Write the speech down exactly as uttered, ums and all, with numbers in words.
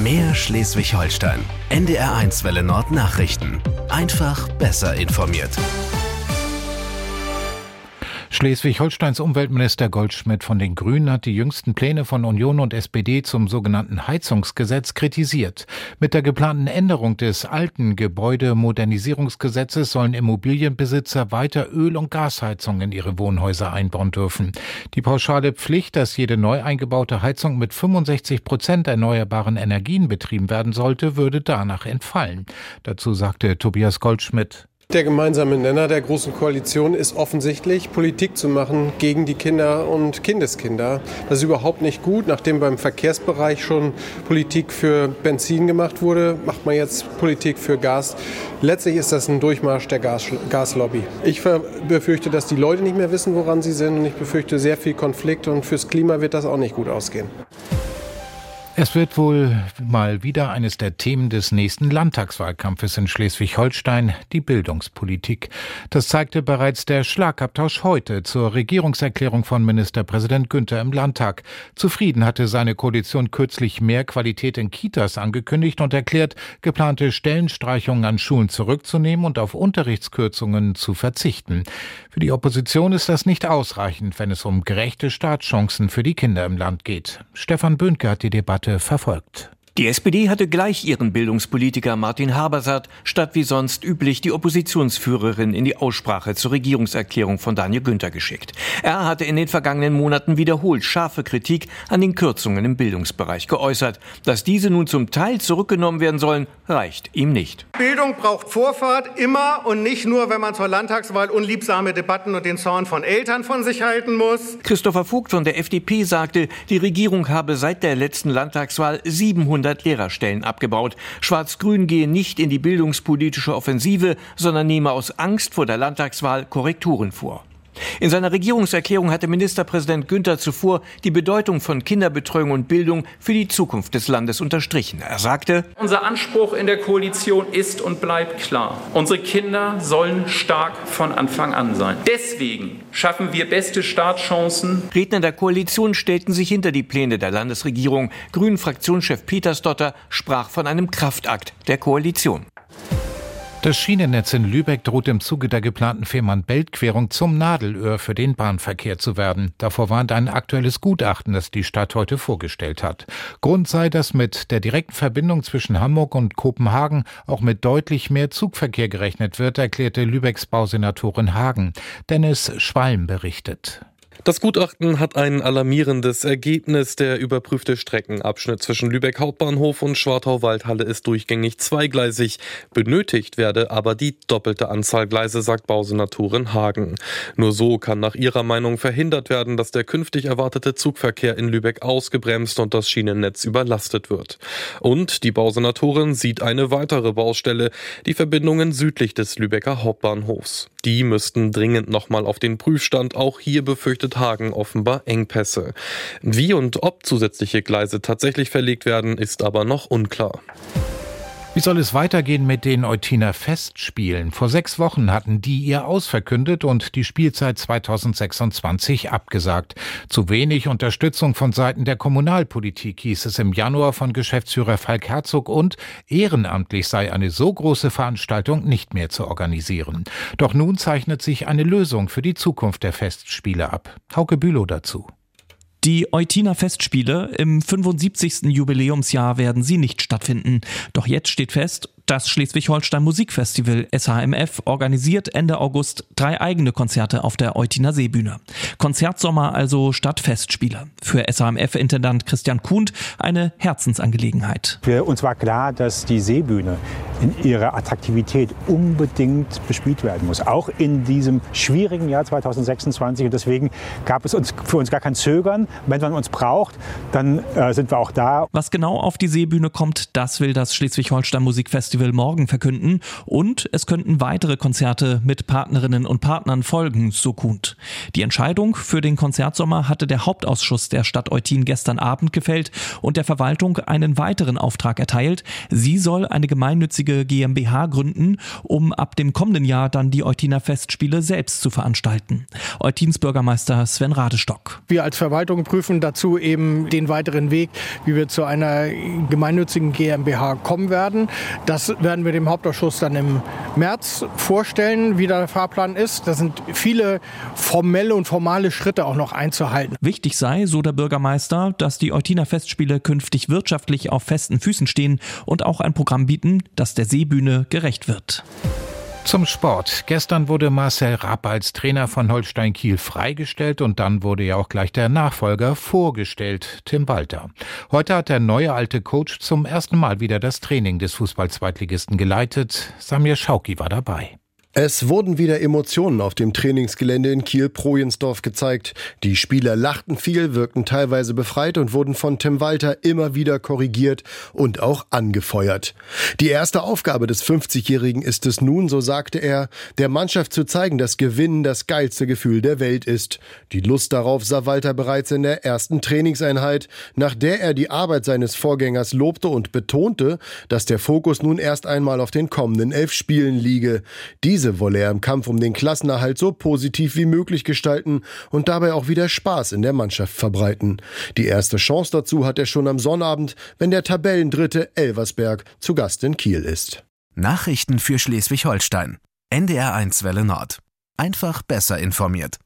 Mehr Schleswig-Holstein. N D R eins Welle Nord Nachrichten. Einfach besser informiert. Schleswig-Holsteins Umweltminister Goldschmidt von den Grünen hat die jüngsten Pläne von Union und S P D zum sogenannten Heizungsgesetz kritisiert. Mit der geplanten Änderung des alten Gebäudemodernisierungsgesetzes sollen Immobilienbesitzer weiter Öl- und Gasheizungen in ihre Wohnhäuser einbauen dürfen. Die pauschale Pflicht, dass jede neu eingebaute Heizung mit fünfundsechzig Prozent erneuerbaren Energien betrieben werden sollte, würde danach entfallen. Dazu sagte Tobias Goldschmidt: Der gemeinsame Nenner der Großen Koalition ist offensichtlich, Politik zu machen gegen die Kinder und Kindeskinder. Das ist überhaupt nicht gut. Nachdem beim Verkehrsbereich schon Politik für Benzin gemacht wurde, macht man jetzt Politik für Gas. Letztlich ist das ein Durchmarsch der Gas- Gaslobby. Ich befürchte, dass die Leute nicht mehr wissen, woran sie sind. Und ich befürchte sehr viel Konflikt. Und fürs Klima wird das auch nicht gut ausgehen. Es wird wohl mal wieder eines der Themen des nächsten Landtagswahlkampfes in Schleswig-Holstein, die Bildungspolitik. Das zeigte bereits der Schlagabtausch heute zur Regierungserklärung von Ministerpräsident Günther im Landtag. Zufrieden hatte seine Koalition kürzlich mehr Qualität in Kitas angekündigt und erklärt, geplante Stellenstreichungen an Schulen zurückzunehmen und auf Unterrichtskürzungen zu verzichten. Für die Opposition ist das nicht ausreichend, wenn es um gerechte Startchancen für die Kinder im Land geht. Stefan Böhnke hat die Debatte verfolgt. Die S P D hatte gleich ihren Bildungspolitiker Martin Habersaat statt wie sonst üblich die Oppositionsführerin in die Aussprache zur Regierungserklärung von Daniel Günther geschickt. Er hatte in den vergangenen Monaten wiederholt scharfe Kritik an den Kürzungen im Bildungsbereich geäußert. Dass diese nun zum Teil zurückgenommen werden sollen, reicht ihm nicht. Bildung braucht Vorfahrt, immer und nicht nur, wenn man zur Landtagswahl unliebsame Debatten und den Zorn von Eltern von sich halten muss. Christopher Vogt von der F D P sagte, die Regierung habe seit der letzten Landtagswahl siebenhundert Lehrerstellen abgebaut. Schwarz-Grün gehe nicht in die bildungspolitische Offensive, sondern nehme aus Angst vor der Landtagswahl Korrekturen vor. In seiner Regierungserklärung hatte Ministerpräsident Günther zuvor die Bedeutung von Kinderbetreuung und Bildung für die Zukunft des Landes unterstrichen. Er sagte: Unser Anspruch in der Koalition ist und bleibt klar. Unsere Kinder sollen stark von Anfang an sein. Deswegen schaffen wir beste Startchancen. Redner der Koalition stellten sich hinter die Pläne der Landesregierung. Grünen-Fraktionschef Petersdotter sprach von einem Kraftakt der Koalition. Das Schienennetz in Lübeck droht im Zuge der geplanten Fehmarn-Belt-Querung zum Nadelöhr für den Bahnverkehr zu werden. Davor warnt ein aktuelles Gutachten, das die Stadt heute vorgestellt hat. Grund sei, dass mit der direkten Verbindung zwischen Hamburg und Kopenhagen auch mit deutlich mehr Zugverkehr gerechnet wird, erklärte Lübecks Bausenatorin Hagen. Dennis Schwalm berichtet. Das Gutachten hat ein alarmierendes Ergebnis. Der überprüfte Streckenabschnitt zwischen Lübeck Hauptbahnhof und Schwartau-Waldhalle ist durchgängig zweigleisig. Benötigt werde aber die doppelte Anzahl Gleise, sagt Bausenatorin Hagen. Nur so kann nach ihrer Meinung verhindert werden, dass der künftig erwartete Zugverkehr in Lübeck ausgebremst und das Schienennetz überlastet wird. Und die Bausenatorin sieht eine weitere Baustelle, die Verbindungen südlich des Lübecker Hauptbahnhofs. Die müssten dringend nochmal auf den Prüfstand. Auch hier befürchtet Hagen offenbar Engpässe. Wie und ob zusätzliche Gleise tatsächlich verlegt werden, ist aber noch unklar. Wie soll es weitergehen mit den Eutiner Festspielen? Vor sechs Wochen hatten die ihr Aus verkündet und die Spielzeit zweitausendsechsundzwanzig abgesagt. Zu wenig Unterstützung von Seiten der Kommunalpolitik, hieß es im Januar von Geschäftsführer Falk Herzog, und ehrenamtlich sei eine so große Veranstaltung nicht mehr zu organisieren. Doch nun zeichnet sich eine Lösung für die Zukunft der Festspiele ab. Hauke Bülow dazu. Die Eutiner Festspiele im fünfundsiebzigsten Jubiläumsjahr werden sie nicht stattfinden. Doch jetzt steht fest, das Schleswig-Holstein Musikfestival S H M F organisiert Ende August drei eigene Konzerte auf der Eutiner Seebühne. Konzertsommer also statt Festspiele. Für S H M F-Intendant Christian Kuhnt eine Herzensangelegenheit. Für uns war klar, dass die Seebühne in ihrer Attraktivität unbedingt bespielt werden muss. Auch in diesem schwierigen Jahr zweitausendsechsundzwanzig. Und deswegen gab es uns, für uns gar kein Zögern. Wenn man uns braucht, dann äh, sind wir auch da. Was genau auf die Seebühne kommt, das will das Schleswig-Holstein Musikfestival morgen verkünden. Und es könnten weitere Konzerte mit Partnerinnen und Partnern folgen, so Kuhnt. Die Entscheidung für den Konzertsommer hatte der Hauptausschuss der Stadt Eutin gestern Abend gefällt und der Verwaltung einen weiteren Auftrag erteilt. Sie soll eine gemeinnützige eigenständige GmbH gründen, um ab dem kommenden Jahr dann die Eutiner Festspiele selbst zu veranstalten. Eutins Bürgermeister Sven Radestock. Wir als Verwaltung prüfen dazu eben den weiteren Weg, wie wir zu einer gemeinnützigen GmbH kommen werden. Das werden wir dem Hauptausschuss dann im März vorstellen, wie der Fahrplan ist. Da sind viele formelle und formale Schritte auch noch einzuhalten. Wichtig sei, so der Bürgermeister, dass die Eutiner Festspiele künftig wirtschaftlich auf festen Füßen stehen und auch ein Programm bieten, das der Seebühne gerecht wird. Zum Sport. Gestern wurde Marcel Rapp als Trainer von Holstein Kiel freigestellt und dann wurde ja auch gleich der Nachfolger vorgestellt, Tim Walter. Heute hat der neue alte Coach zum ersten Mal wieder das Training des Fußball-Zweitligisten geleitet. Samir Schauki war dabei. Es wurden wieder Emotionen auf dem Trainingsgelände in Kiel-Projensdorf gezeigt. Die Spieler lachten viel, wirkten teilweise befreit und wurden von Tim Walter immer wieder korrigiert und auch angefeuert. Die erste Aufgabe des fünfzigjährigen ist es nun, so sagte er, der Mannschaft zu zeigen, dass Gewinnen das geilste Gefühl der Welt ist. Die Lust darauf sah Walter bereits in der ersten Trainingseinheit, nach der er die Arbeit seines Vorgängers lobte und betonte, dass der Fokus nun erst einmal auf den kommenden elf Spielen liege. Diese Diese wolle er im Kampf um den Klassenerhalt so positiv wie möglich gestalten und dabei auch wieder Spaß in der Mannschaft verbreiten. Die erste Chance dazu hat er schon am Sonnabend, wenn der Tabellendritte Elversberg zu Gast in Kiel ist. Nachrichten für Schleswig-Holstein. N D R eins Welle Nord. Einfach besser informiert.